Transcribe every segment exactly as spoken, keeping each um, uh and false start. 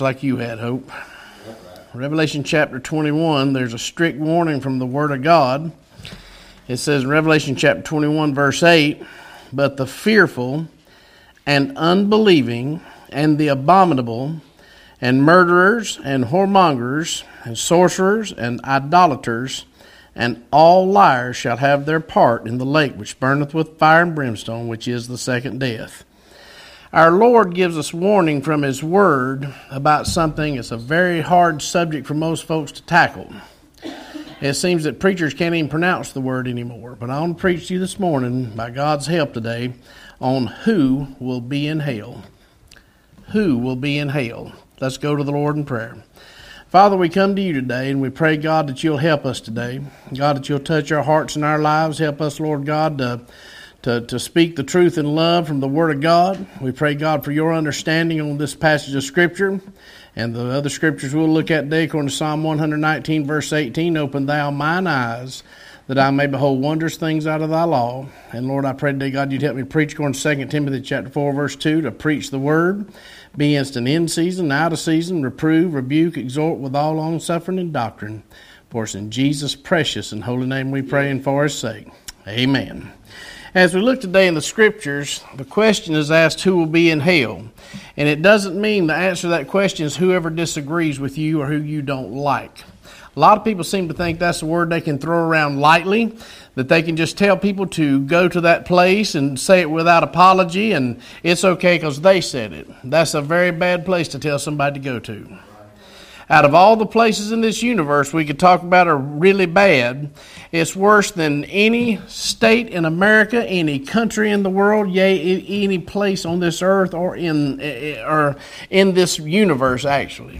Like you had, Hope. Revelation chapter twenty-one, there's a strict warning from the Word of God. It says in Revelation chapter twenty-one, verse eight, "But the fearful and unbelieving and the abominable and murderers and whoremongers and sorcerers and idolaters and all liars shall have their part in the lake which burneth with fire and brimstone, which is the second death." Our Lord gives us warning from His Word about something that's a very hard subject for most folks to tackle. It seems that preachers can't even pronounce the word anymore. But I want to preach to you this morning, by God's help today, on who will be in hell. Who will be in hell? Let's go to the Lord in prayer. Father, we come to you today, and we pray, God, that you'll help us today. God, that you'll touch our hearts and our lives. Help us, Lord God, to To, to speak the truth in love from the Word of God. We pray, God, for your understanding on this passage of Scripture and the other Scriptures we'll look at today, according to Psalm one nineteen, verse eighteen. "Open thou mine eyes, that I may behold wondrous things out of thy law." And Lord, I pray today, God, you'd help me preach, according to Second Timothy chapter four, verse two, to preach the Word, be instant in season, out of season, reprove, rebuke, exhort with all longsuffering and doctrine. For it's in Jesus' precious and holy name we pray, and for His sake. Amen. As we look today in the Scriptures, the question is asked, who will be in hell? And it doesn't mean the answer to that question is whoever disagrees with you or who you don't like. A lot of people seem to think that's a word they can throw around lightly, that they can just tell people to go to that place and say it without apology, and it's okay because they said it. That's a very bad place to tell somebody to go to. Out of all the places in this universe we could talk about are really bad, it's worse than any state in America, any country in the world, yea, any place on this earth or in or in this universe, actually.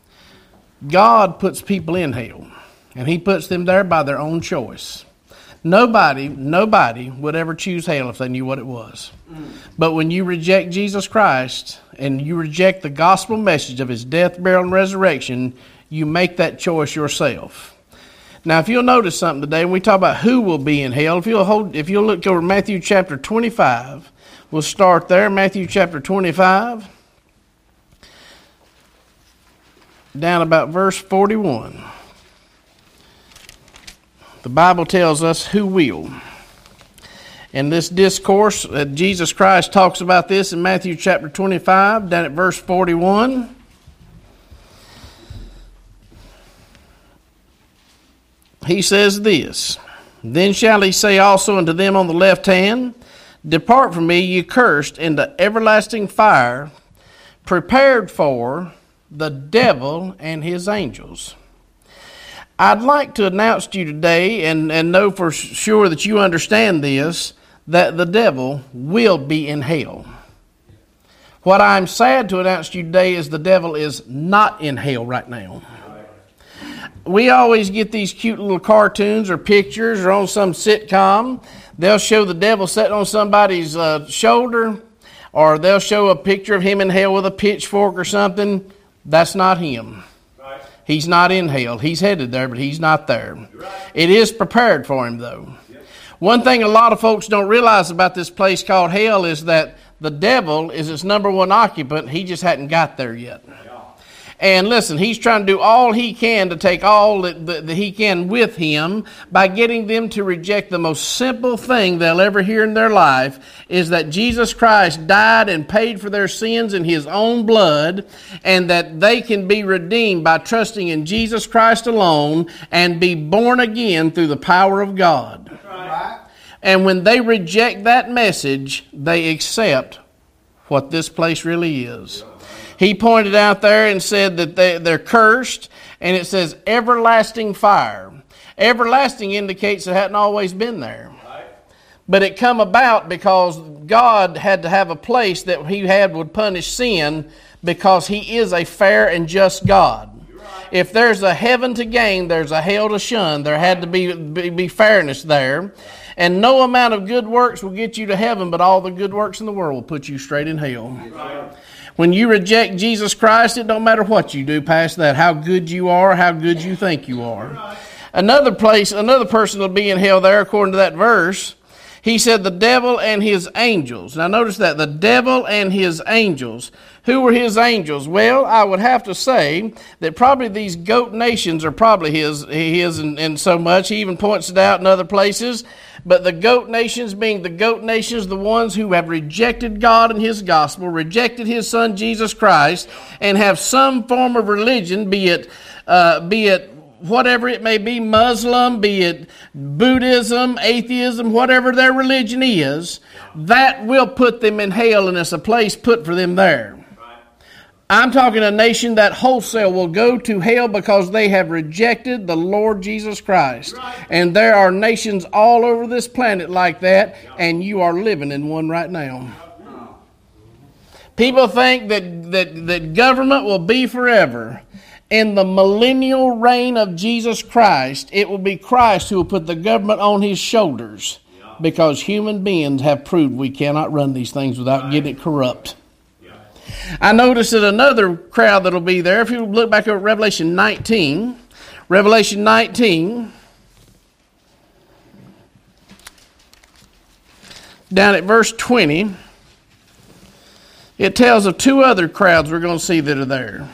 God puts people in hell, and He puts them there by their own choice. Nobody, nobody would ever choose hell if they knew what it was. Mm. But when you reject Jesus Christ and you reject the gospel message of His death, burial, and resurrection, you make that choice yourself. Now, if you'll notice something today, when we talk about who will be in hell, if you'll hold, if you'll look over Matthew chapter twenty-five, we'll start there. Matthew chapter twenty-five, down about verse forty-one. The Bible tells us who will. In this discourse, uh, Jesus Christ talks about this in Matthew chapter twenty-five, down at verse forty-one. He says this, "Then shall He say also unto them on the left hand, Depart from me, ye cursed, into everlasting fire, prepared for the devil and his angels." I'd like to announce to you today, and, and know for sure that you understand this, that the devil will be in hell. What I'm sad to announce to you today is the devil is not in hell right now. We always get these cute little cartoons or pictures or on some sitcom. They'll show the devil sitting on somebody's uh, shoulder, or they'll show a picture of him in hell with a pitchfork or something. That's not him. He's not in hell. He's headed there, but he's not there. Right. It is prepared for him, though. Yep. One thing a lot of folks don't realize about this place called hell is that the devil is its number one occupant. He just hadn't got there yet. Yeah. And listen, he's trying to do all he can to take all that, that, that he can with him by getting them to reject the most simple thing they'll ever hear in their life, is that Jesus Christ died and paid for their sins in His own blood, and that they can be redeemed by trusting in Jesus Christ alone and be born again through the power of God. Right. And when they reject that message, they accept what this place really is. He pointed out there and said that they, they're cursed, and it says everlasting fire. Everlasting indicates it hadn't always been there. Right. But it come about because God had to have a place that He had would punish sin, because He is a fair and just God. Right. If there's a heaven to gain, there's a hell to shun. There had to be, be, be fairness there. And no amount of good works will get you to heaven, but all the good works in the world will put you straight in hell. Right. When you reject Jesus Christ, it don't matter what you do past that, how good you are, how good you think you are. Another place, another person will be in hell there, according to that verse. He said the devil and his angels. Now notice that, the devil and his angels. Who were his angels? Well, I would have to say that probably these goat nations are probably his, his in, in so much. He even points it out in other places. But the goat nations being the goat nations, the ones who have rejected God and his gospel, rejected his son Jesus Christ, and have some form of religion, be it, uh, be it whatever it may be, Muslim, be it Buddhism, atheism, whatever their religion is, that will put them in hell, and it's a place put for them there. I'm talking a nation that wholesale will go to hell because they have rejected the Lord Jesus Christ. And there are nations all over this planet like that, and you are living in one right now. People think that, that, that government will be forever. In the millennial reign of Jesus Christ, it will be Christ who will put the government on his shoulders, because human beings have proved we cannot run these things without getting it corrupt. I noticed that another crowd that will be there, if you look back at Revelation nineteen, Revelation nineteen, down at verse twenty, it tells of two other crowds we're going to see that are there.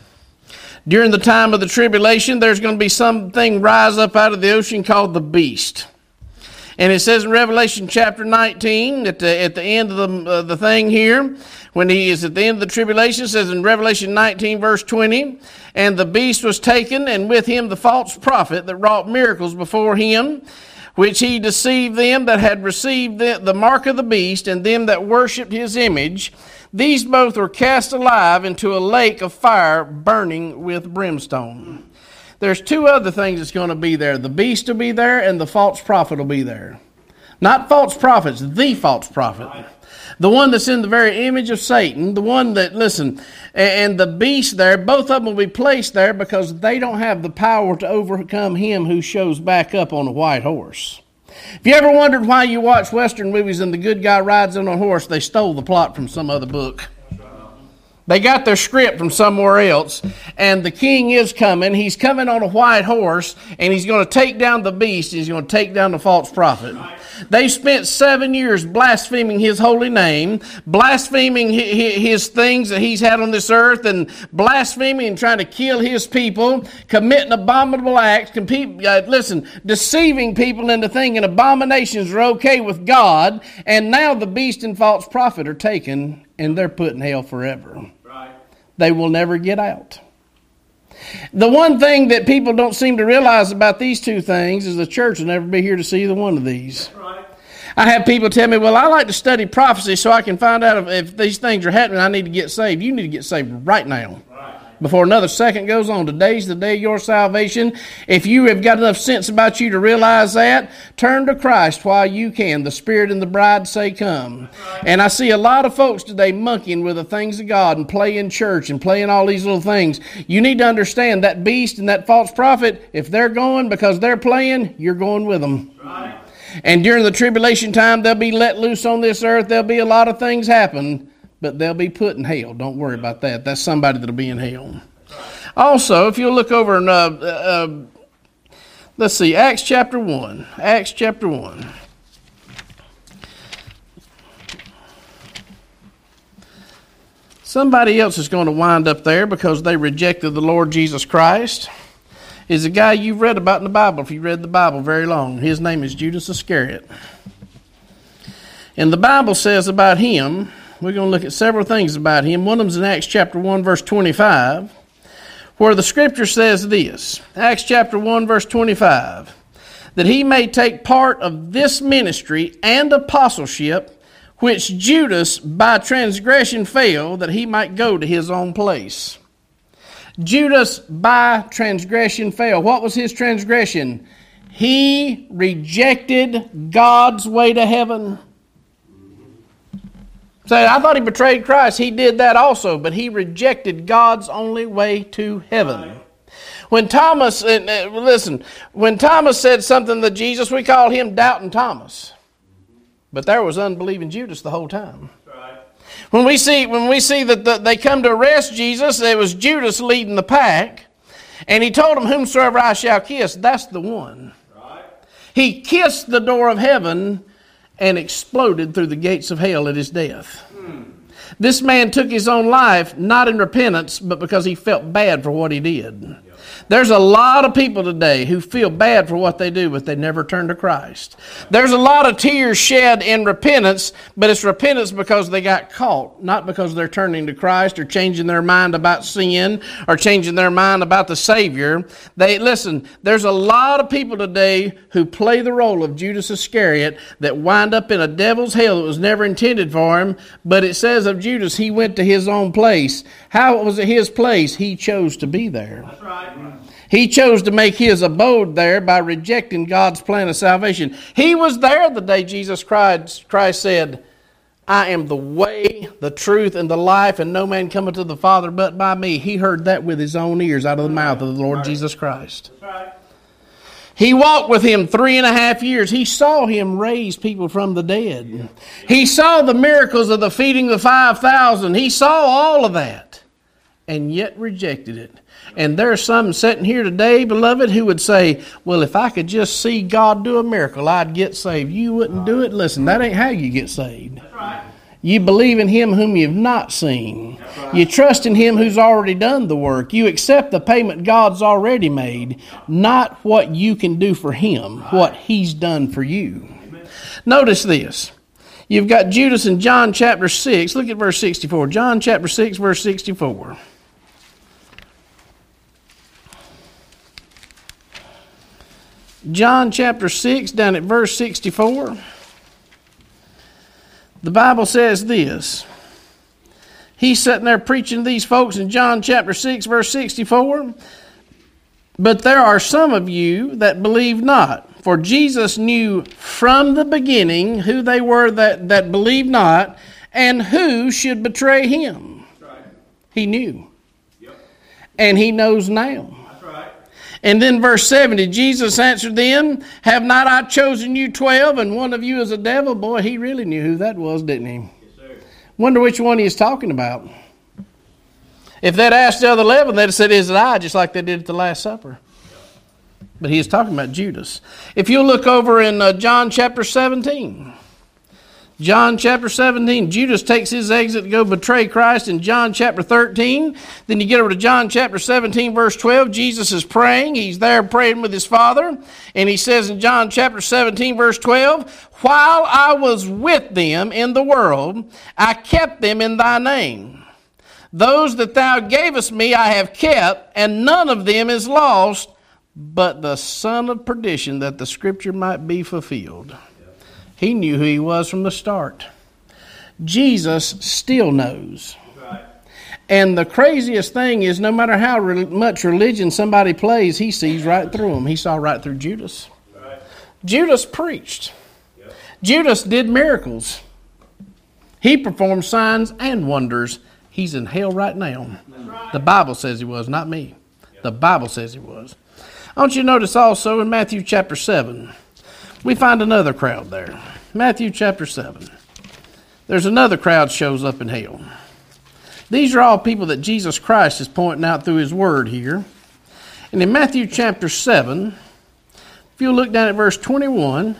During the time of the tribulation, there's going to be something rise up out of the ocean called the beast. And it says in Revelation chapter nineteen, at the, at the end of the, uh, the thing here, when he is at the end of the tribulation, it says in Revelation nineteen verse twenty, and the beast was taken, and with him the false prophet that wrought miracles before him, which he deceived them that had received the, the mark of the beast, and them that worshipped his image. These both were cast alive into a lake of fire burning with brimstone. There's two other things that's going to be there. The beast will be there, and the false prophet will be there. Not false prophets, the false prophet. The one that's in the very image of Satan. The one that, listen, and the beast there, both of them will be placed there because they don't have the power to overcome him who shows back up on a white horse. If you ever wondered why you watch Western movies and the good guy rides on a horse, they stole the plot from some other book. They got their script from somewhere else, and the king is coming. He's coming on a white horse, and he's going to take down the beast, and he's going to take down the false prophet. They spent seven years blaspheming his holy name, blaspheming his things that he's had on this earth, and blaspheming and trying to kill his people, committing abominable acts, compete, uh, listen, deceiving people into thinking abominations are okay with God, and now the beast and false prophet are taken, and they're put in hell forever. Right. They will never get out. The one thing that people don't seem to realize about these two things is the church will never be here to see either one of these. Right. I have people tell me, well, I like to study prophecy so I can find out if, if these things are happening, I need to get saved. You need to get saved right now. Right. Before another second goes on. Today's the day of your salvation. If you have got enough sense about you to realize that, turn to Christ while you can. The Spirit and the bride say come. And I see a lot of folks today monkeying with the things of God and playing church and playing all these little things. You need to understand that beast and that false prophet, if they're going because they're playing, you're going with them. Right. And during the tribulation time, they'll be let loose on this earth. There'll be a lot of things happen. But they'll be put in hell. Don't worry about that. That's somebody that'll be in hell. Also, if you'll look over in, uh, uh, let's see, Acts chapter one. Acts chapter one. Somebody else is going to wind up there because they rejected the Lord Jesus Christ. Is a guy you've read about in the Bible, if you read the Bible very long. His name is Judas Iscariot. And the Bible says about him, we're going to look at several things about him. One of them is in Acts chapter one, verse twenty-five, where the scripture says this. Acts chapter one, verse twenty-five, that he may take part of this ministry and apostleship, which Judas by transgression fell, that he might go to his own place. Judas by transgression fell. What was his transgression? He rejected God's way to heaven. Say, I thought he betrayed Christ. He did that also, but he rejected God's only way to heaven. When Thomas, uh, listen, when Thomas said something to Jesus, we call him Doubting Thomas. But there was unbelieving Judas the whole time. Right. When we see when we see that the, they come to arrest Jesus, it was Judas leading the pack, and he told them, whomsoever I shall kiss, that's the one. Right. He kissed the door of heaven and exploded through the gates of hell at his death. Hmm. This man took his own life, not in repentance, but because he felt bad for what he did. There's a lot of people today who feel bad for what they do, but they never turn to Christ. There's a lot of tears shed in repentance, but it's repentance because they got caught, not because they're turning to Christ or changing their mind about sin or changing their mind about the Savior. They listen, there's a lot of people today who play the role of Judas Iscariot that wind up in a devil's hell that was never intended for him, but it says of Judas, he went to his own place. How was it his place? He chose to be there. That's right. He chose to make his abode there by rejecting God's plan of salvation. He was there the day Jesus Christ, Christ said, I am the way, the truth, and the life, and no man cometh to the Father but by me. He heard that with his own ears out of the mouth of the Lord right. Jesus Christ. That's right. He walked with him three and a half years. He saw him raise people from the dead. Yeah. He saw the miracles of the feeding of five thousand. He saw all of that and yet rejected it. And there's some sitting here today, beloved, who would say, well, if I could just see God do a miracle, I'd get saved. You wouldn't do it. Listen, that ain't how you get saved. That's right. You believe in Him whom you've not seen. Right. You trust in Him who's already done the work. You accept the payment God's already made, not what you can do for Him, right. what He's done for you. Amen. Notice this. You've got Judas in John chapter six. Look at verse sixty-four. John chapter six, verse sixty-four. John chapter six, down at verse sixty-four. The Bible says this. He's sitting there preaching to these folks in John chapter six, verse sixty-four. But there are some of you that believe not. For Jesus knew from the beginning who they were that, that believed not and who should betray Him. That's right. He knew. Yep. And He knows now. That's right. And then verse seventy, Jesus answered them, have not I chosen you twelve, and one of you is a devil? Boy, He really knew who that was, didn't He? Yes, sir. Wonder which one He's talking about. If they'd asked the other eleven, they'd have said, is it I, just like they did at the Last Supper. But He's talking about Judas. If you look over in uh, John chapter seventeen, John chapter seventeen, Judas takes his exit to go betray Christ in John chapter thirteen. Then you get over to John chapter seventeen, verse twelve. Jesus is praying. He's there praying with His Father. And He says in John chapter seventeen, verse twelve, while I was with them in the world, I kept them in Thy name. Those that Thou gavest me I have kept, and none of them is lost, but the son of perdition, that the scripture might be fulfilled. He knew who He was from the start. Jesus still knows. Right. And the craziest thing is, no matter how re- much religion somebody plays, He sees right through them. He saw right through Judas. Right. Judas preached. Yep. Judas did miracles. He performed signs and wonders. He's in hell right now. Right. The Bible says he was, not me. Yep. The Bible says he was. I want you to notice also in Matthew chapter seven, we find another crowd there. Matthew chapter seven. There's another crowd shows up in hell. These are all people that Jesus Christ is pointing out through His Word here. And in Matthew chapter seven, if you look down at verse twenty-one,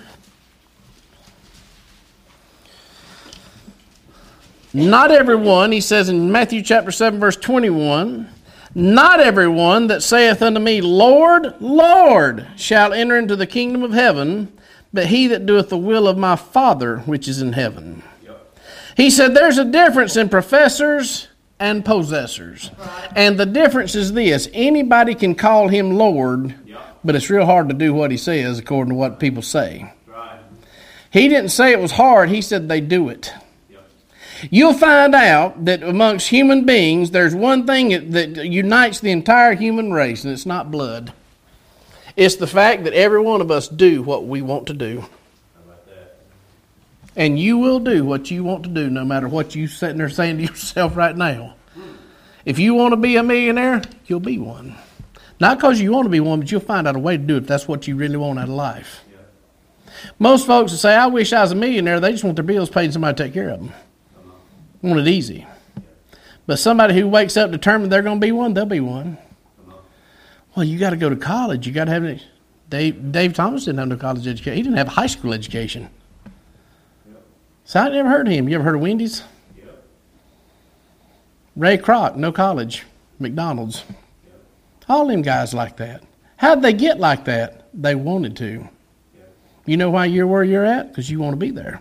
not everyone, he says in Matthew chapter seven, verse twenty-one, not everyone that saith unto me, Lord, Lord, shall enter into the kingdom of heaven, but he that doeth the will of my Father which is in heaven. Yep. He said there's a difference in professors and possessors. Right. And the difference is this. Anybody can call Him Lord, Yep. but it's real hard to do what He says according to what people say. Right. He didn't say it was hard. He said they do it. You'll find out that amongst human beings, there's one thing that unites the entire human race, and it's not blood. It's the fact that every one of us do what we want to do. How about that? And you will do what you want to do, no matter what you're sitting there saying to yourself right now. If you want to be a millionaire, you'll be one. Not because you want to be one, but you'll find out a way to do it if that's what you really want out of life. Yeah. Most folks will say, I wish I was a millionaire. They just want their bills paid and somebody to take care of them. Want it easy. But somebody who wakes up determined they're going to be one, they'll be one. Well, you got to go to college. You got to have it. Dave, Dave Thomas didn't have no college education. He didn't have a high school education. Yep. So I never heard of him. You ever heard of Wendy's? Yep. Ray Kroc, no college, McDonald's. All them guys like that. How'd they get like that? They wanted to. You know why you're where you're at? Because you want to be there.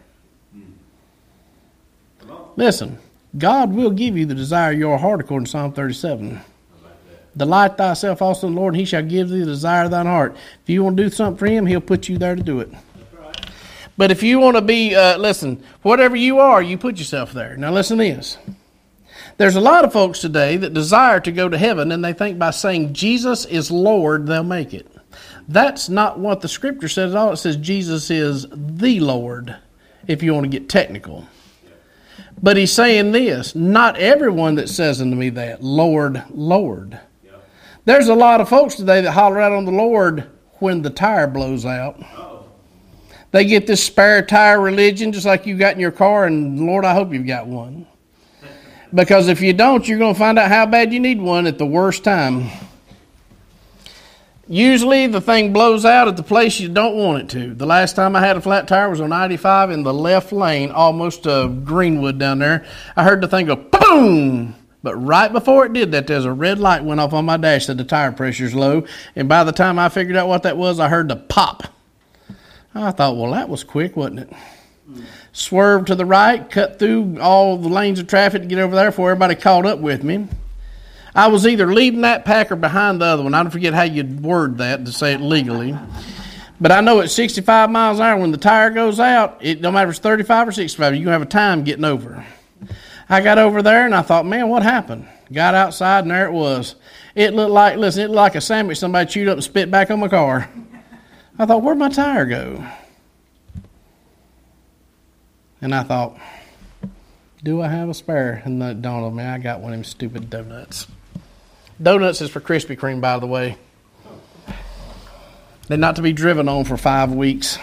Listen, God will give you the desire of your heart according to Psalm thirty-seven. Delight thyself also in the Lord, and he shall give thee the desire of thine heart. If you want to do something for him, he'll put you there to do it. Right. But if you want to be, uh, listen, whatever you are, you put yourself there. Now listen to this. There's a lot of folks today that desire to go to heaven, and they think by saying Jesus is Lord, they'll make it. That's not what the Scripture says at all. It says Jesus is the Lord, if you want to get technical. But he's saying this, not everyone that says unto me that, Lord, Lord. There's a lot of folks today that holler out on the Lord when the tire blows out. Uh-oh. They get this spare tire religion just like you got in your car, and Lord, I hope you've got one. Because if you don't, you're going to find out how bad you need one at the worst time. Usually the thing blows out at the place you don't want it to. The last time I had a flat tire was on ninety-five in the left lane, almost to Greenwood down there. I heard the thing go boom! But right before it did that, there's a red light went off on my dash that the tire pressure's low. And by the time I figured out what that was, I heard the pop. I thought, well, that was quick, wasn't it? Mm. Swerved to the right, cut through all the lanes of traffic to get over there before everybody caught up with me. I was either leading that pack or behind the other one. I don't forget how you'd word that to say it legally. But I know at sixty-five miles an hour, when the tire goes out, it no matter if it's thirty-five or sixty-five, you're going to have a time getting over. I got over there and I thought, man, what happened? Got outside and there it was. It looked like, listen, it looked like a sandwich somebody chewed up and spit back on my car. I thought, where'd my tire go? And I thought, do I have a spare? And that dawned on me, I got one of them stupid donuts. Donuts is for Krispy Kreme, by the way. They're not to be driven on for five weeks.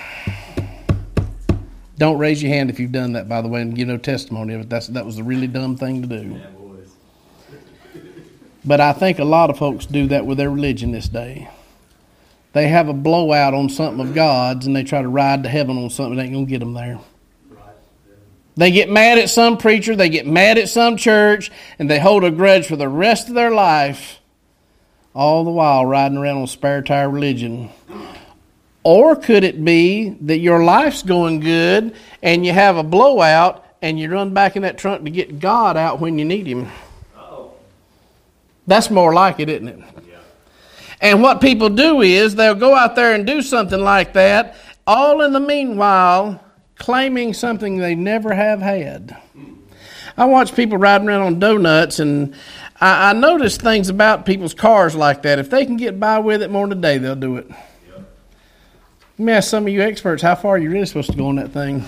Don't raise your hand if you've done that, by the way, and give no testimony of it. That's, that was a really dumb thing to do. Yeah, boys. But I think a lot of folks do that with their religion this day. They have a blowout on something of God's, and they try to ride to heaven on something that ain't going to get them there. They get mad at some preacher, they get mad at some church, and they hold a grudge for the rest of their life, all the while riding around on spare tire religion. Or could it be that your life's going good and you have a blowout and you run back in that trunk to get God out when you need him? Uh-oh. That's more like it, isn't it? Yeah. And what people do is they'll go out there and do something like that, all in the meanwhile claiming something they never have had. I watch people riding around on donuts, and I, I notice things about people's cars like that. If they can get by with it more than a day, they'll do it. Let me ask some of you experts, how far are you really supposed to go on that thing?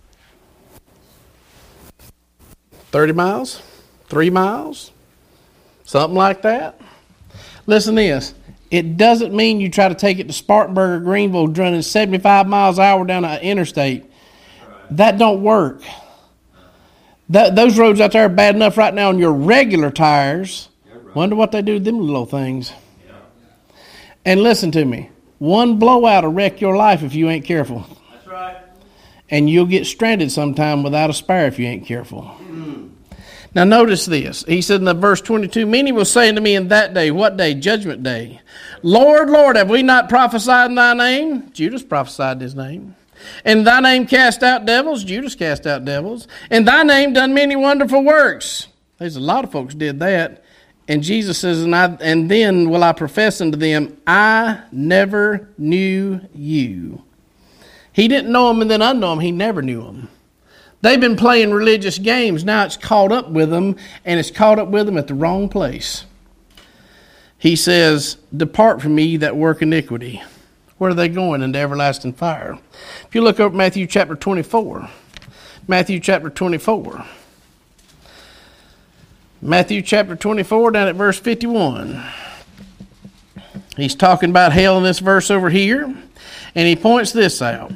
thirty miles? Three miles? Something like that? Listen to this. It doesn't mean you try to take it to Spartanburg or Greenville running seventy-five miles an hour down an interstate. That don't work. That, those roads out there are bad enough right now on your regular tires. Wonder what they do to them little things. And listen to me. One blowout will wreck your life if you ain't careful. That's right. And you'll get stranded sometime without a spare if you ain't careful. Mm. Now notice this. He said in the verse twenty-two, many will say unto me in that day, what day? Judgment day. Lord, Lord, have we not prophesied in thy name? Judas prophesied in his name. In thy name cast out devils? Judas cast out devils. In thy name done many wonderful works. There's a lot of folks did that. And Jesus says, and, I, and then will I profess unto them, I never knew you. He didn't know them and then unknow them. He never knew them. They've been playing religious games. Now it's caught up with them, and it's caught up with them at the wrong place. He says, depart from me that work iniquity. Where are they going? Into everlasting fire. If you look over Matthew chapter twenty-four. Matthew chapter twenty-four. Matthew chapter twenty-four, down at verse fifty-one. He's talking about hell in this verse over here, and he points this out.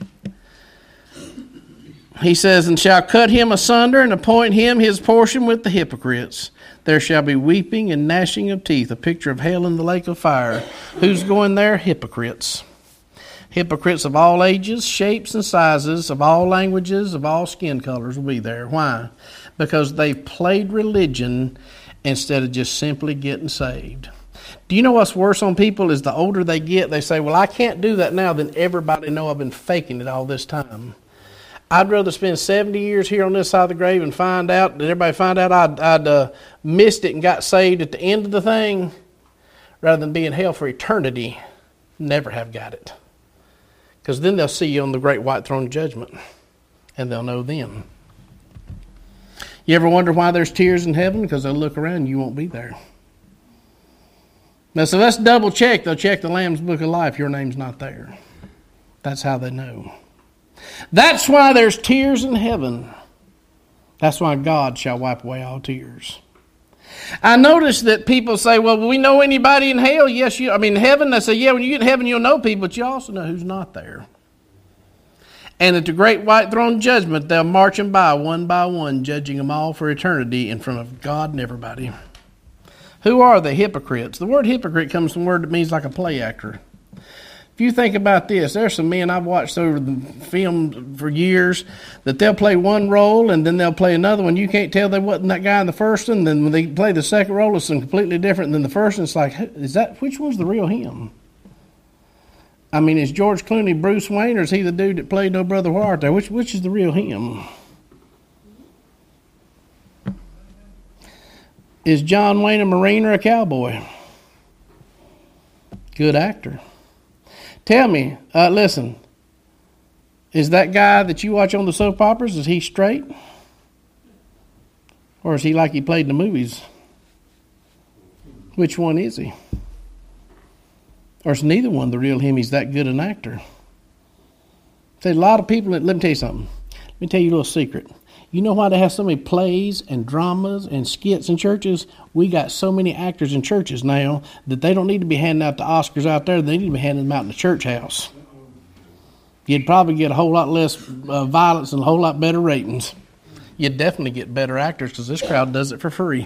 He says, and shall cut him asunder and appoint him his portion with the hypocrites. There shall be weeping and gnashing of teeth, a picture of hell in the lake of fire. Who's going there? Hypocrites. Hypocrites of all ages, shapes, and sizes, of all languages, of all skin colors will be there. Why? because they've played religion instead of just simply getting saved. Do you know what's worse on people is the older they get, they say, well, I can't do that now, then everybody know I've been faking it all this time. I'd rather spend seventy years here on this side of the grave and find out, that everybody find out I'd, I'd uh, missed it and got saved at the end of the thing, rather than be in hell for eternity, never have got it. Because then they'll see you on the great white throne of judgment, and they'll know then. You ever wonder why there's tears in heaven? Because they'll look around and you won't be there. Now, so let's double check. They'll check the Lamb's Book of Life. Your name's not there. That's how they know. That's why there's tears in heaven. That's why God shall wipe away all tears. I notice that people say, well, will we know anybody in hell? Yes, you. I mean, heaven. They say, yeah, when you get in heaven, you'll know people, but you also know who's not there. And at the great white throne judgment, they'll march them by one by one, judging them all for eternity in front of God and everybody. Who are the hypocrites? The word hypocrite comes from a word that means like a play actor. If you think about this, there's some men I've watched over the film for years that they'll play one role and then they'll play another one. You can't tell they wasn't that guy in the first one. Then when they play the second role, it's completely different than the first one. It's like, is that which one's the real him? I mean, is George Clooney Bruce Wayne, or is he the dude that played No Brother Where Art Thou? Which which is the real him? Is John Wayne a Marine or a cowboy? Good actor. Tell me, uh, listen, is that guy that you watch on the soap operas, is he straight? Or is he like he played in the movies? Which one is he? Or is neither one the real him? He's that good an actor. Say, a lot of people, let me tell you something. Let me tell you a little secret. You know why they have so many plays and dramas and skits in churches? We got so many actors in churches now that they don't need to be handing out the Oscars out there. They need to be handing them out in the church house. You'd probably get a whole lot less uh, violence and a whole lot better ratings. You'd definitely get better actors because this crowd does it for free.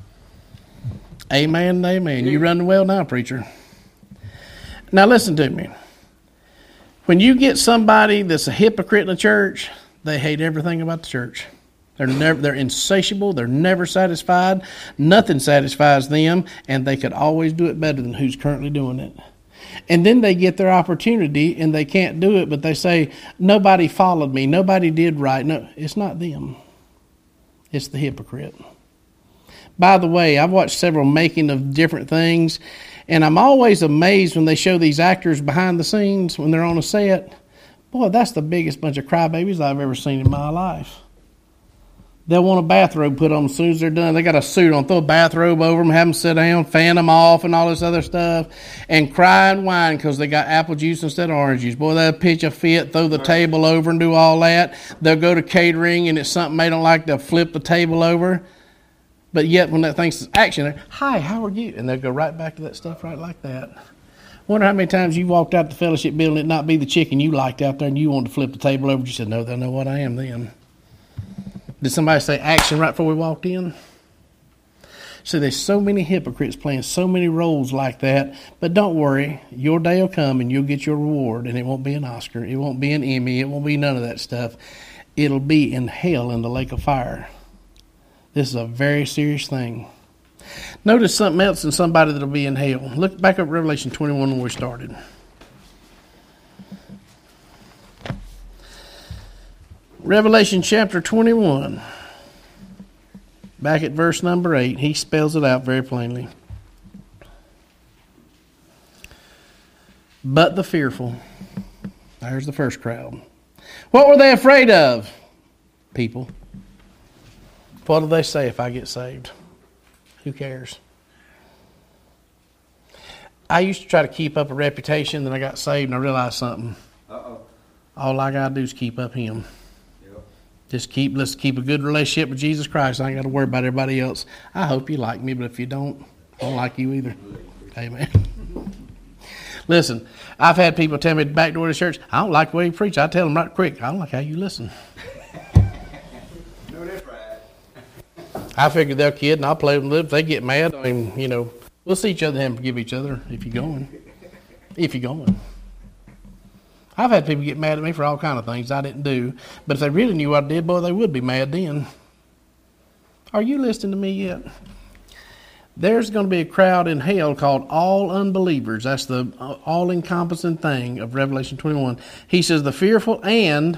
Amen and amen. You running well now, preacher. Now listen to me. When you get somebody that's a hypocrite in the church, they hate everything about the church. They're never, they're insatiable. They're never satisfied. Nothing satisfies them, and they could always do it better than who's currently doing it. And then they get their opportunity, and they can't do it, but they say, nobody followed me. Nobody did right. No, it's not them. It's the hypocrite. By the way, I've watched several making of different things, and I'm always amazed when they show these actors behind the scenes when they're on a set. Boy, that's the biggest bunch of crybabies I've ever seen in my life. They'll want a bathrobe put on as soon as they're done. They got a suit on, throw a bathrobe over them, have them sit down, fan them off and all this other stuff, and cry and whine because they got apple juice instead of orange juice. Boy, they'll pitch a fit, throw the table over and do all that. They'll go to catering and it's something they don't like, they'll flip the table over. But yet when that thing's action, they're, hi, how are you? And they'll go right back to that stuff right like that. Wonder how many times you walked out the fellowship building, it not be the chicken you liked out there, and you wanted to flip the table over. You said, no, they'll know what I am then. Did somebody say action right before we walked in? So there's so many hypocrites playing so many roles like that. But don't worry, your day will come and you'll get your reward, and it won't be an Oscar. It won't be an Emmy. It won't be none of that stuff. It'll be in hell in the lake of fire. This is a very serious thing. Notice something else in somebody that'll be in hell. Look back up Revelation twenty-one when we started. Revelation chapter twenty-one. Back at verse number eight. He spells it out very plainly. But the fearful. There's the first crowd. What were they afraid of? People. What do they say if I get saved? Who cares? I used to try to keep up a reputation, then I got saved and I realized something. Uh-oh. All I got to do is keep up him. Yep. Just keep, let's keep a good relationship with Jesus Christ. I ain't got to worry about everybody else. I hope you like me, but if you don't, I don't like you either. Amen. Listen, I've had people tell me at the back door of the church, I don't like the way you preach. I tell them right quick, I don't like how you listen. I figure they're kidding, and I'll play with them. If they get mad, I mean, you know, we'll see each other and forgive each other if you're going. If you're going. I've had people get mad at me for all kind of things I didn't do. But if they really knew what I did, boy, they would be mad then. Are you listening to me yet? There's going to be a crowd in hell called all unbelievers. That's the all-encompassing thing of Revelation twenty-one. He says the fearful and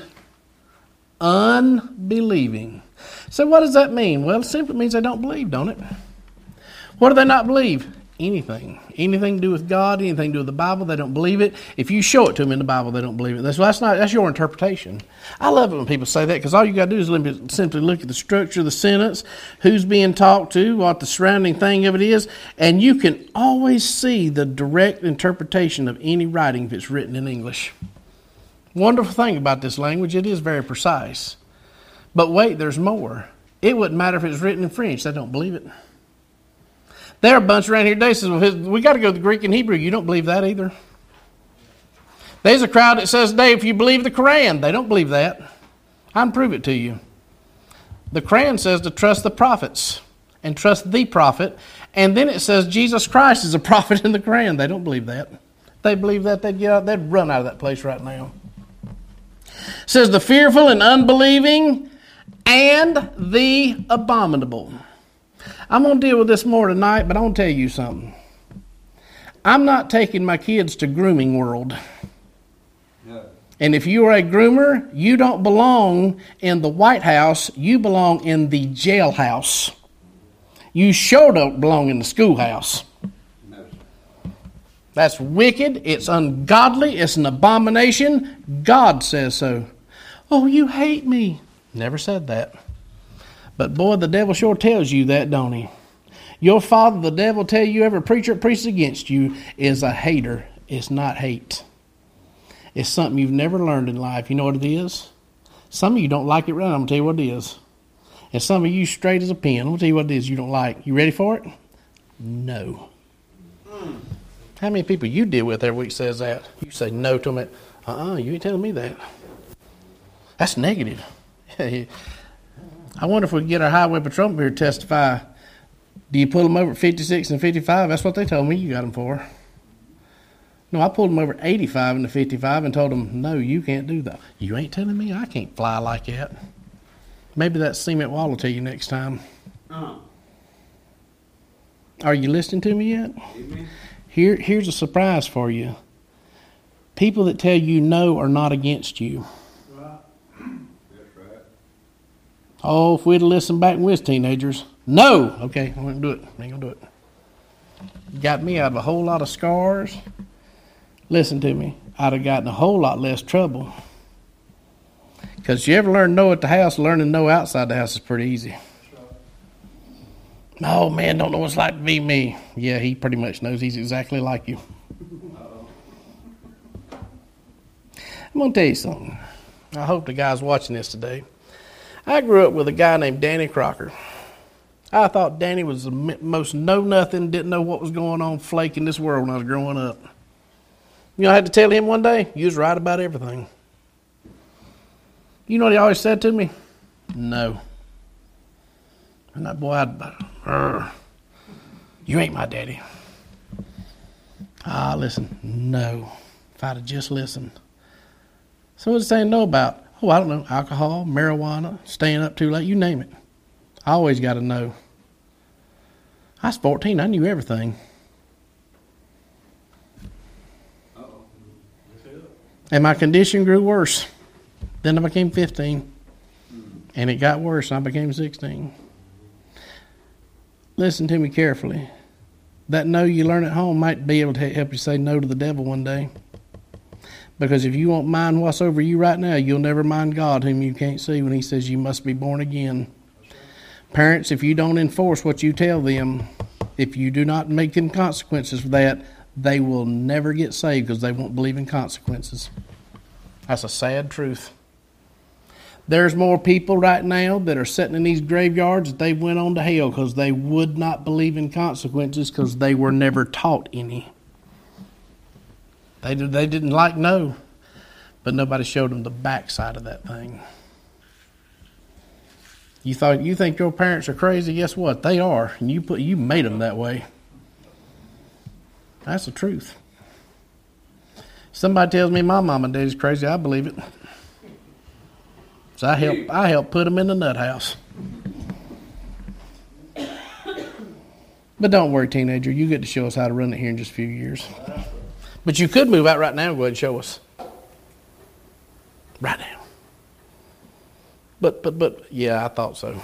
unbelieving. So what does that mean? Well, it simply means they don't believe, don't it? What do they not believe? Anything. Anything to do with God, anything to do with the Bible, they don't believe it. If you show it to them in the Bible, they don't believe it. That's, that's, not, that's your interpretation. I love it when people say that, because all you got to do is simply look at the structure of the sentence, who's being talked to, what the surrounding thing of it is, and you can always see the direct interpretation of any writing if it's written in English. Wonderful thing about this language, it is very precise. But wait, there's more. It wouldn't matter if it was written in French. They don't believe it. There are a bunch around here today that says, well, we got to go to the Greek and Hebrew. You don't believe that either. There's a crowd that says today, if you believe the Quran, they don't believe that. I can prove it to you. The Quran says to trust the prophets and trust the prophet. And then it says Jesus Christ is a prophet in the Quran. They don't believe that. If they believe that, they'd get out, they'd run out of that place right now. It says the fearful and unbelieving and the abominable. I'm going to deal with this more tonight, but I want to tell you something. I'm not taking my kids to Grooming World. No. And if you are a groomer, you don't belong in the White House. You belong in the jailhouse. You sure don't belong in the schoolhouse. No. That's wicked. It's ungodly. It's an abomination. God says so. Oh, you hate me. Never said that. But boy, the devil sure tells you that, don't he? Your father, the devil, tell you every preacher that preaches against you is a hater. It's not hate. It's something you've never learned in life. You know what it is? Some of you don't like it right. I'm going to tell you what it is. And some of you straight as a pin. I'm going to tell you what it is you don't like. You ready for it? No. Mm. How many people you deal with every week says that? You say no to them. Uh-uh, you ain't telling me that. That's negative. I wonder if we can get our highway patrolman here to testify. Do you pull them over at fifty-six and fifty-five? That's what they told me you got them for. No, I pulled them over at eighty-five and the fifty-five and told them, no, you can't do that. You ain't telling me I can't fly like that. Maybe that cement wall will tell you next time. Uh-huh. Are you listening to me yet? Amen. Here, here's a surprise for you. People that tell you no are not against you. Oh, if we'd have listened back when we was teenagers. No! Okay, I won't do it. I ain't going to do it. Got me out of a whole lot of scars. Listen to me. I'd have gotten a whole lot less trouble. Because you ever learn no at the house, learning no outside the house is pretty easy. Oh, man, don't know what it's like to be me. Yeah, he pretty much knows he's exactly like you. I'm going to tell you something. I hope the guy's watching this today. I grew up with a guy named Danny Crocker. I thought Danny was the most know-nothing, didn't know what was going on, flake in this world when I was growing up. You know, I had to tell him one day, you was right about everything. You know what he always said to me? No. And that boy, I'd, you ain't my daddy. Ah, listen, no. If I'd have just listened. So what's he saying no about? Oh, I don't know, alcohol, marijuana, staying up too late, you name it. I always got to know. I was fourteen, I knew everything. Uh-oh. And my condition grew worse. Then I became fifteen. And it got worse, and I became sixteen. Listen to me carefully. That no you learn at home might be able to help you say no to the devil one day. Because if you won't mind what's over you right now, you'll never mind God, whom you can't see, when he says you must be born again. Parents, if you don't enforce what you tell them, if you do not make them consequences for that, they will never get saved because they won't believe in consequences. That's a sad truth. There's more people right now that are sitting in these graveyards that they went on to hell because they would not believe in consequences because they were never taught any. They did, they didn't like no, but nobody showed them the backside of that thing. You thought you think your parents are crazy? Guess what? They are, and you put you made them that way. That's the truth. Somebody tells me my mom and daddy's crazy, I believe it. So I help I help put them in the nut house. But don't worry, teenager. You get to show us how to run it here in just a few years. But you could move out right now and go ahead and show us. Right now. But, but, but, yeah, I thought so.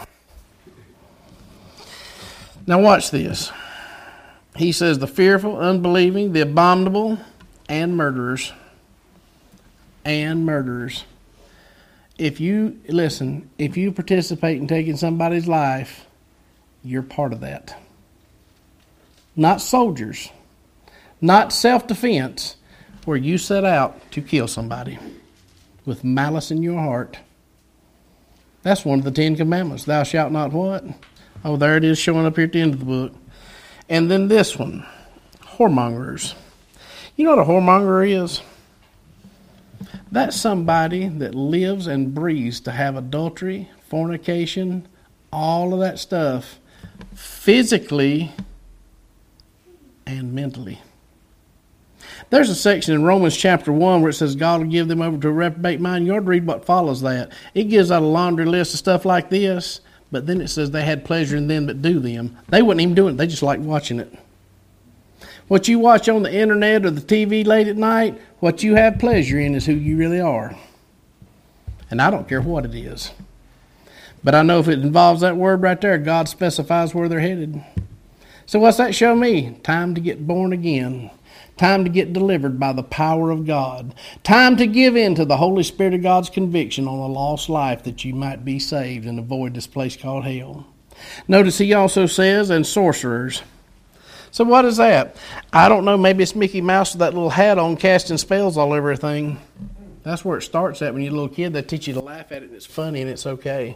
Now watch this. He says the fearful, unbelieving, the abominable, and murderers. And murderers. If you, listen, if you participate in taking somebody's life, you're part of that. Not soldiers. Not self-defense, where you set out to kill somebody with malice in your heart. That's one of the Ten Commandments. Thou shalt not what? Oh, there it is showing up here at the end of the book. And then this one, whoremongers. You know what a whoremonger is? That's somebody that lives and breathes to have adultery, fornication, all of that stuff, physically and mentally. There's a section in Romans chapter one where it says God will give them over to a reprobate mind. You ought to read what follows that. It gives out a laundry list of stuff like this, but then it says they had pleasure in them that do them. They wasn't even doing it. They just liked watching it. What you watch on the internet or the T V late at night, what you have pleasure in is who you really are. And I don't care what it is. But I know if it involves that word right there, God specifies where they're headed. So what's that show me? Time to get born again. Time to get delivered by the power of God. Time to give in to the Holy Spirit of God's conviction on a lost life that you might be saved and avoid this place called hell. Notice he also says, and sorcerers. So what is that? I don't know. Maybe it's Mickey Mouse with that little hat on casting spells all over everything. That's where it starts at when you're a little kid. They teach you to laugh at it and it's funny and it's okay.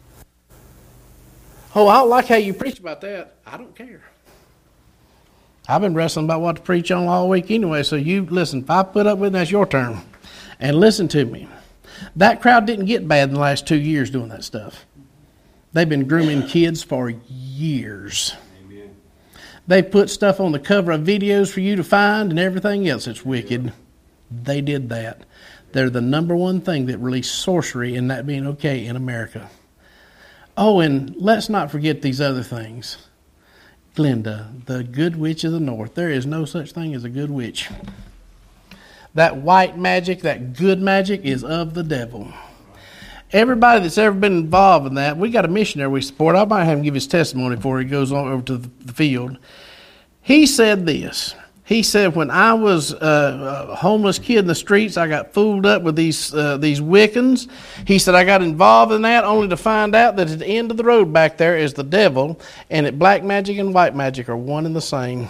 Oh, I don't like how you preach about that. I don't care. I've been wrestling about what to preach on all week anyway, so you listen. If I put up with it, that's your turn. And listen to me. That crowd didn't get bad in the last two years doing that stuff. They've been grooming kids for years. Amen. They put stuff on the cover of videos for you to find and everything else. It's wicked. They did that. They're the number one thing that released sorcery and that being okay in America. Oh, and let's not forget these other things. Glenda, the good witch of the north. There is no such thing as a good witch. That white magic, that good magic is of the devil. Everybody that's ever been involved in that, we got a missionary we support. I might have him give his testimony before he goes on over to the field. He said this. He said, when I was uh, a homeless kid in the streets, I got fooled up with these uh, these Wiccans. He said, I got involved in that only to find out that at the end of the road back there is the devil, and that black magic and white magic are one and the same.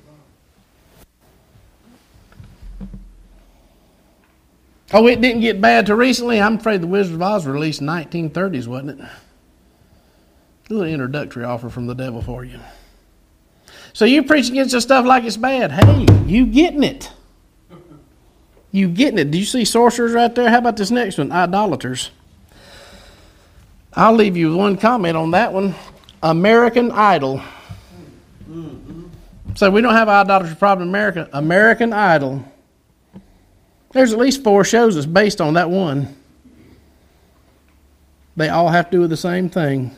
Oh, it didn't get bad till recently. I'm afraid the Wizard of Oz was released in the nineteen thirties, wasn't it? A little introductory offer from the devil for you. So you preach against this stuff like it's bad. Hey, you getting it. You getting it. Do you see sorcerers right there? How about this next one? Idolaters. I'll leave you with one comment on that one. American Idol. So we don't have an idolatry problem in America. American Idol. There's at least four shows that's based on that one. They all have to do with the same thing.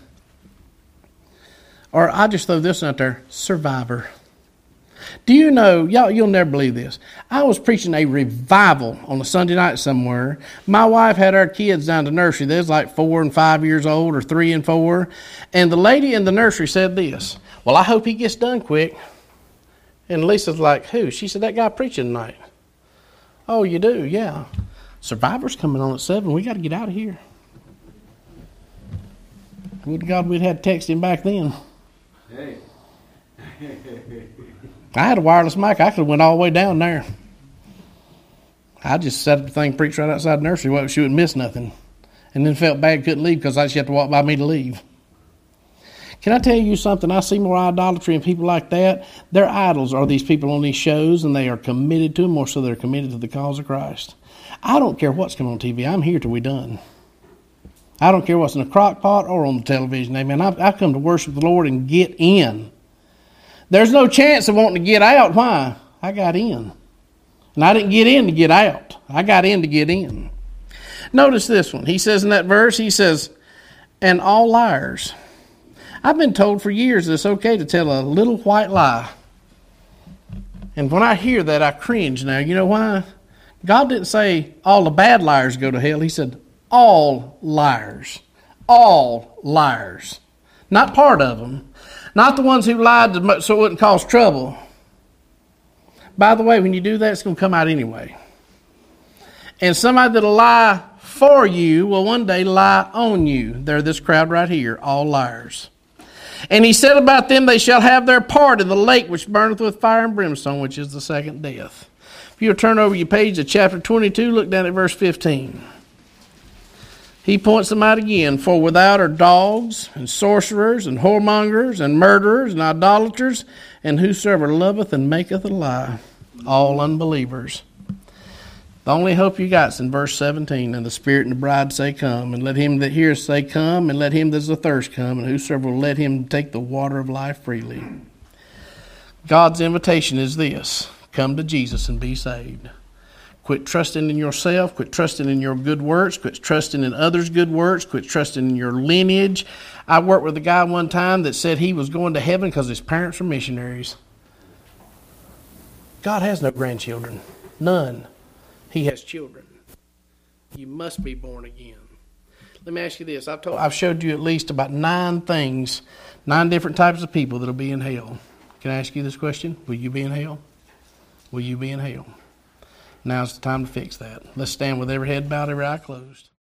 Or I just throw this out there, Survivor. Do you know, y'all, you'll never believe this. I was preaching a revival on a Sunday night somewhere. My wife had our kids down to nursery. They was like four and five years old or three and four. And the lady in the nursery said this, well, I hope he gets done quick. And Lisa's like, who? She said, that guy preaching tonight. Oh, you do? Yeah. Survivor's coming on at seven. We got to get out of here. Good God, we'd had to text him back then. Hey. I had a wireless mic. I could have went all the way down there. I just set up the thing, preached right outside the nursery. Well, she wouldn't miss nothing. And then felt bad, couldn't leave because I just had to walk by me to leave. Can I tell you something? I see more idolatry in people like that. Their idols are these people on these shows, and they are committed to them, more so they're committed to the cause of Christ. I don't care what's coming on T V. I'm here till we're done. I don't care what's in a crock pot or on the television. Amen. I've, I've come to worship the Lord and get in. There's no chance of wanting to get out. Why? I got in. And I didn't get in to get out. I got in to get in. Notice this one. He says in that verse, he says, and all liars. I've been told for years that it's okay to tell a little white lie. And when I hear that, I cringe now. You know why? God didn't say all the bad liars go to hell. He said all liars. All liars. Not part of them. Not the ones who lied so it wouldn't cause trouble. By the way, when you do that, it's going to come out anyway. And somebody that'll lie for you will one day lie on you. They're this crowd right here, all liars. And he said about them, they shall have their part in the lake which burneth with fire and brimstone, which is the second death. If you'll turn over your page to chapter twenty-two, look down at verse fifteen. He points them out again. For without are dogs, and sorcerers, and whoremongers, and murderers, and idolaters, and whosoever loveth and maketh a lie, all unbelievers. The only hope you got is in verse seventeen. And the Spirit and the bride say, come. And let him that heareth say, come. And let him that is athirst come. And whosoever will let him take the water of life freely. God's invitation is this. Come to Jesus and be saved. Quit trusting in yourself. Quit trusting in your good works. Quit trusting in others' good works. Quit trusting in your lineage. I worked with a guy one time that said he was going to heaven because his parents were missionaries. God has no grandchildren. None. He has children. You must be born again. Let me ask you this. I've told, I've showed you at least about nine things, nine different types of people that will be in hell. Can I ask you this question? Will you be in hell? Will you be in hell? Now's the time to fix that. Let's stand with every head bowed, every eye closed.